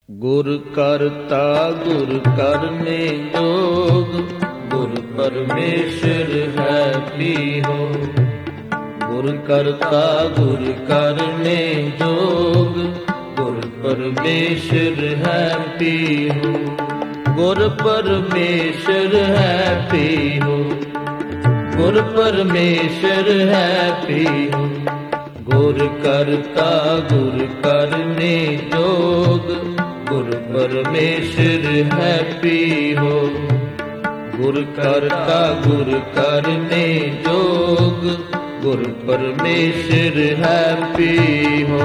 ਗੁਰ ਕਰਤਾ ਗੁਰ ਕਰਨੇ ਜੋਗ, ਗੁਰ ਪਰਮੇਸ਼ਰ ਹੈ ਪੀਹੋ। ਗੁਰ ਕਰਤਾ ਗੁਰ ਕਰਨੇ ਜੋਗ, ਗੁਰ ਪਰਮੇਸ਼ਰ ਹੈ ਪੀਹੋ। ਗੁਰ ਪਰਮੇਸ਼ਰ ਹੈ ਪੀਹੋ, ਗੁਰ ਪਰਮੇਸ਼ਰ ਹੈ ਪੀਹੋ। ਗੁਰ ਕਰਤਾ ਗੁਰ ਕਰਨੇ ਜੋਗ, ਗੁਰ ਪਰਮੇਸ਼ਰ ਹੈ ਪੀਹੋ। ਗੁਰ ਕਰਤਾ ਗੁਰ ਕਰਨੇ ਜੋਗ, ਗੁਰ ਪਰਮੇਸ਼ਰ ਹੈ ਪੀਹੋ।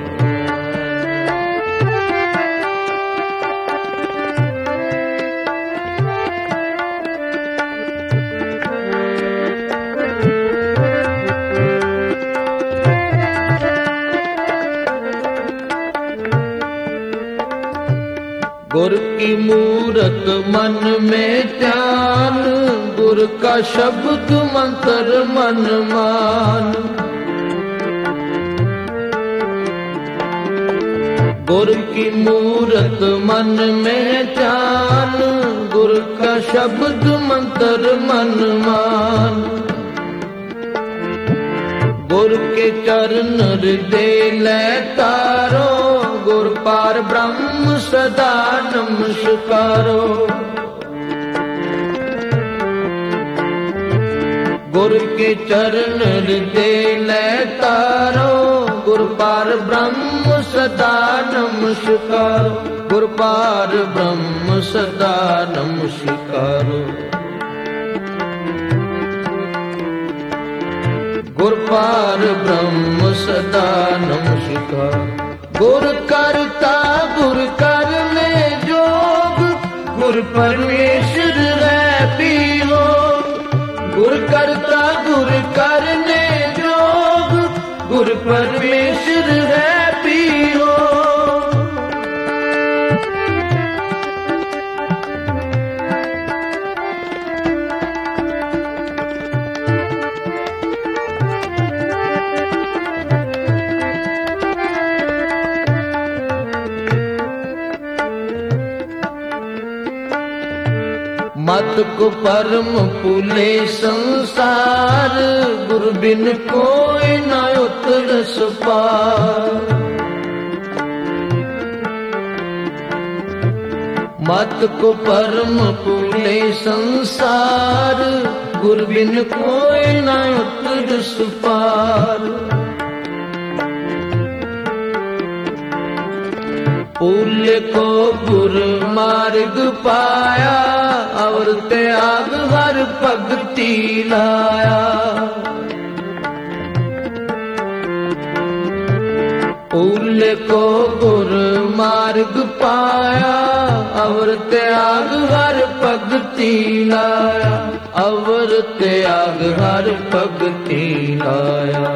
गुर की मूरत मन में ध्यान, गुर का शब्द मंत्र मन मान। गुर की मूरत मन में ध्यान, गुर का शब्द मंत्र मन मान। गुर के चरण हृदय ले तारो, गुर पार ब्रह्म सदा नमस्कारो। गुर के चरण हृदय ले तारो, गुर पार ब्रह्म सदा नमस्कारो। गुर पार ब्रह्म सदा नमस्कारो। गुर पार ब्रह्म सदा नमस्कार। गुर करता गुर करने जोग, गुर परमेश्वर है पीहो। गुर करता गुर करने जोग, गुर परमेश्वर है पीहो। मत को परम पुले संसार, गुरु बिन कोई न उतरस पार। मत को परम पुले संसार, गुरु बिन कोई न उतरस पार। पुल को गुर मार्ग पाया, और त्याग हर भगति लाया। पुल को गुर मार्ग पाया, और त्याग हर भगति लाया। और त्याग हर भगति लाया।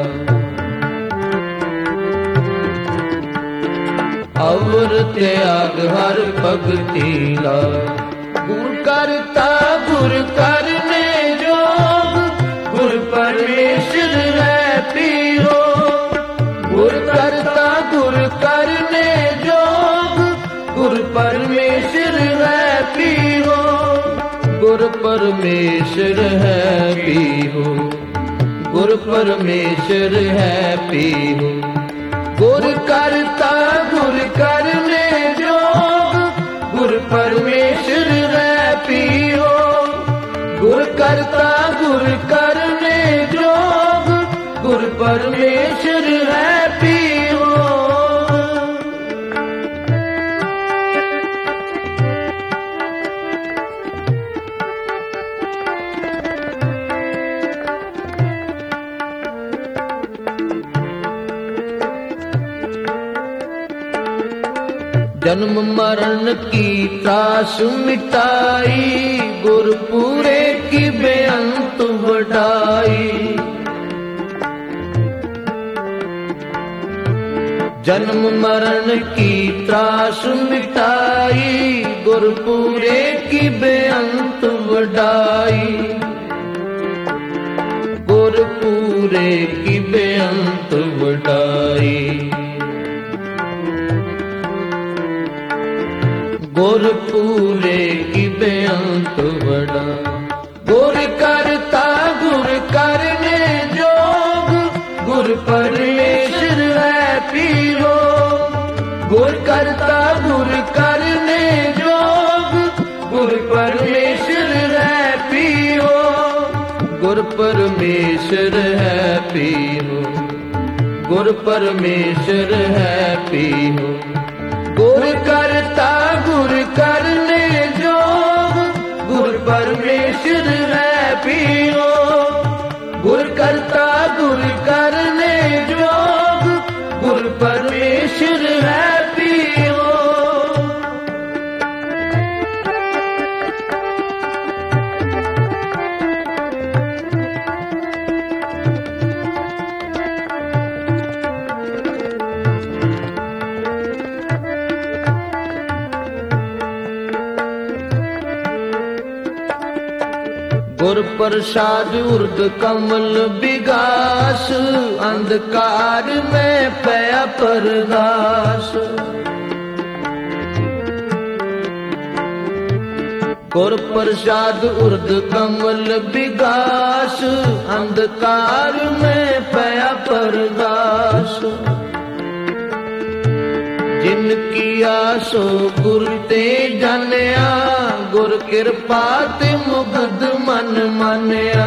और त्याग हर भगति लाया। गुर करता गुर करने जोग, गुर परमेश्वर है पीहो। गुर करता गुर करने जोग, गुर परमेश्वर है पीहो। गुर परमेश्वर है पीहो। गुर परमेश्वर है पीहो। गुर करता गुर करने जोग, गुर परमेश्वर है पीहो। गुर करता गुर करने जोग, गुर परमेश्वर है पीहो। जन्म मरण की त्रास मिटाई, गुर पूरे की बेअंत बढ़ाई। जन्म मरण की त्रास मिटाई, गुर पूरे की बेअंत बढ़ाई। गुर पूरे की बेअंत बढ़ाई। गुर पूरे की बेअंत बड़ा। गुर करता गुर करने जोग, गुर परमेश्वर है पीरो। गुर करता गुर करने जोग, गुर परमेश्वर है पीरो। गुर परमेश्वर है पीरो, गुर परमेश्वर है पीरो। गुर करता गुर करने जोग, गुर परमेश्वर है पीरो। गुर करता गुर करने जोग, गुर परमेश्वर है पीरो। गुर प्रसाद उर्द कमल विगास, अंधकार में पया प्रकाश। गुर प्रसाद उर्द कमल विगास, अंधकार में पया प्रकाश। जिन किया सो गुर ते जानिया, गुर कृपा ते मुग्ध मन मानिया।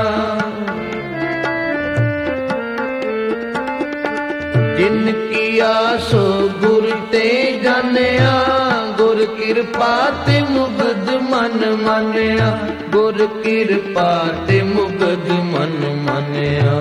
जिन किया सो गुर ते जानिया, गुर कृपा ते मुग्ध मन मानिया। गुर कृपा ते मुग्ध मन मानिया।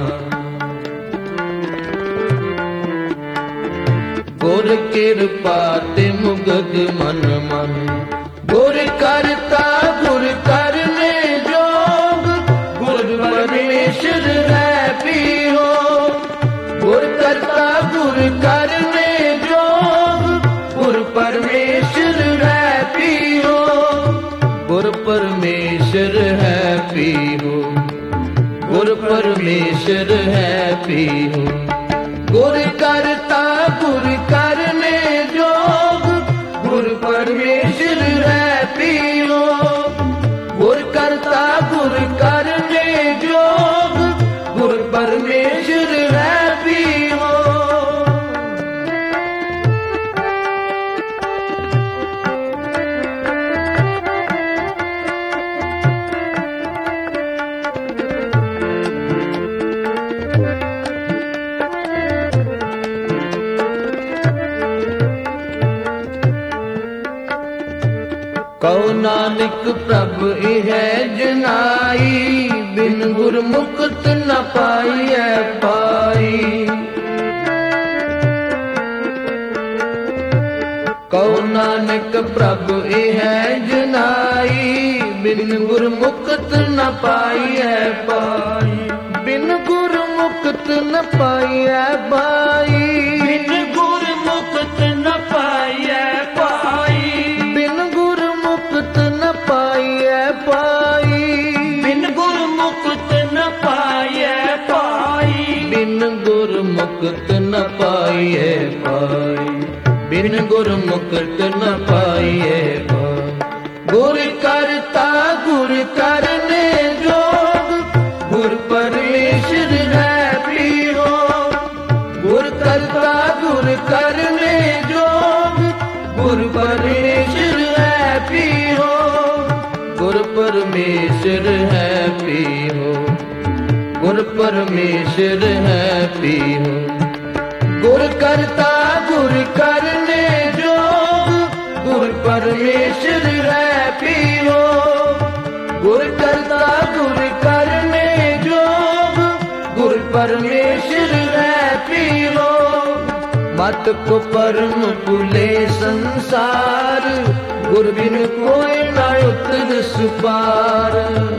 गुर कृपा ते मुग्ध मन मन। गुर करता गुर करने जोग, गुर परमेश्वर है पीरो। गुर करता गुर करने जोग, गुर परमेश्वर है पीरो। गुर परमेश्वर है पीरो, गुर परमेश्वर है पीरो। गुर करता गुर करने जोग, गुर परमेश्वर है पीरो। गुर करता गुर करने जोग, गुर परमेश्वर है पीरो। कहो नानक प्रभ इह जनाई, बिन गुर मुक्त न पाइए पाई। कहो नानक प्रभ इह जनाई, बिन गुर मुक्त न पाइए पाई। बिन गुर मुक्त न पाइए पाई। बिन गुर मुक्त न पाइए पाई। बिन गुर मुक्त न पाइए पाई। बिन गुर मुक्त न पाइए पाई। बिन गुर मुक्त न पाइए पाई। बिन गुर मुक्त न पाइए पाई। गुर करता गुर करने जोग, गुर परमेश्वर है पीरो। गुर करता गुर करने जोग, गुर परमेश्वर है पीरो। गुर परमेश्वर है पीरो, गुर परमेश्वर है पीरो। गुर करता गुर करने जोग, गुर परमेश्वर है पीरो। गुर करता गुर करने जोग, गुर परमेश्वर है पीरो। मत को परम पुले संसार, गुर बिन कोई न उतर सुपार।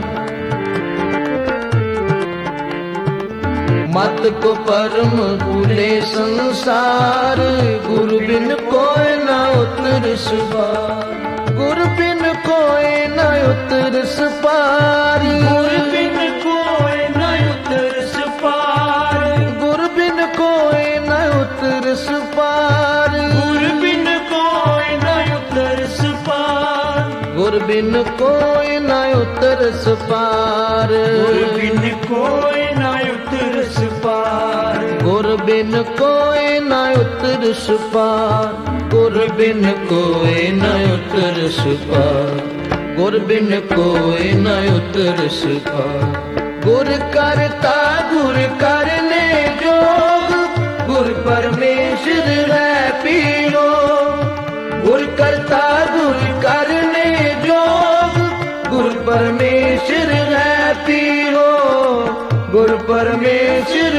मत को परम पुले संसार, गुरु बिन कोई न उतर सुपार। गुरु बिन कोई न उतर सुपार। गुरु बिन कोई न उतर सुपार। गुरु बिन कोई न उतर सुपार। गुरु बिन कोई न उतर सुपार। ਗੁਰ ਬਿਨ ਕੋਈ ਨਾ ਉਤਰਸ ਪਾਰ ਗੁਰ ਬਿਨ ਕੋਈ ਨਾ ਉਤਰਸ ਪਾਰ ਗੁਰ ਬਿਨ ਕੋਈ ਨਾ ਉਤਰਸ ਪਾਰ ਗੁਰ ਬਿਨ ਕੋਈ ਨਾ ਉਤਰਸ ਪਾਰ ਗੁਰ ਬਿਨ ਕੋਈ ਨਾ ਉਤਰਸ ਪਾਰ ਗੁਰ ਕਰਤਾ ਗੁਰ ਕਰਨੇ ਜੋਗ ਗੁਰ ਪਰਮੇਸ਼ਰ ਹੈ ਪੀਰੋ ਗੁਰ ਕਰਤਾ ਗੁਰ ਕਰਨੇ ਜੋਗ ਗੁਰ ਪਰਮੇਸ਼ਰ ਹੈ ਪੀਰੋ ਗੁਰ ਪਰਮੇਸ਼ਰ